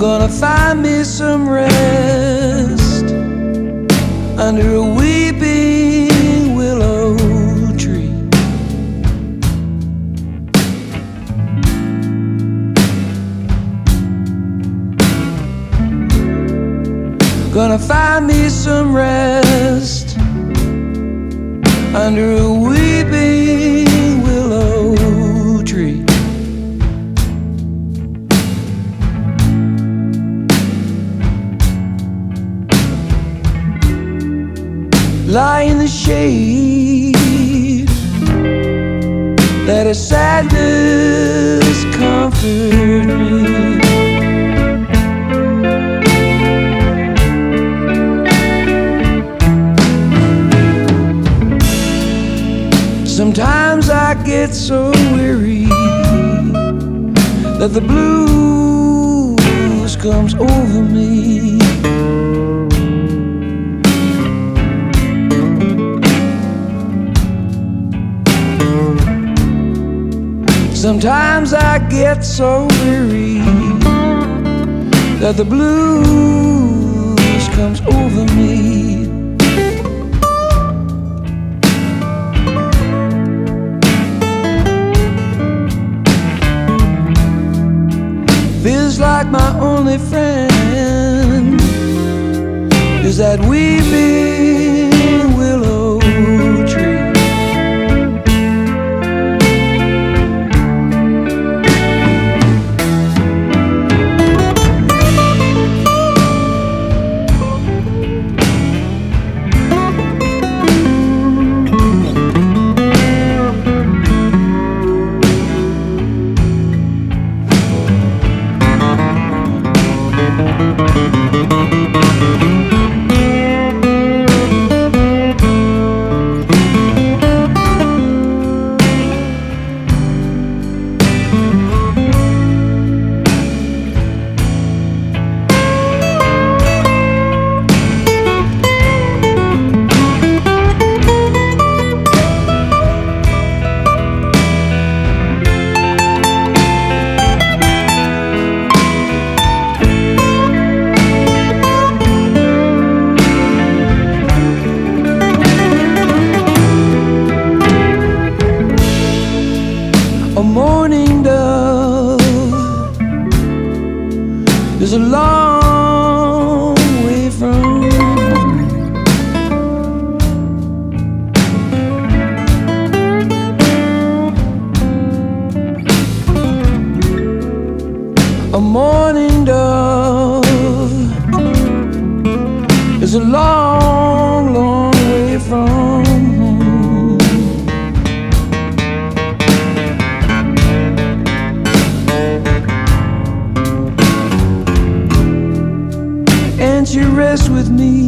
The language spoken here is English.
gonna find me some rest under a weeping willow tree. Gonna find me some rest under a weeping willow tree. Lie in the shade, let a sadness comfort me. Sometimes I get so weary that the blues comes over me. Sometimes I get so weary that the blues comes over me. Feels like my only friend is that weeping willow tree. A mourning dove is a long way from home. A mourning dove is a long, long way from home. And she rests with me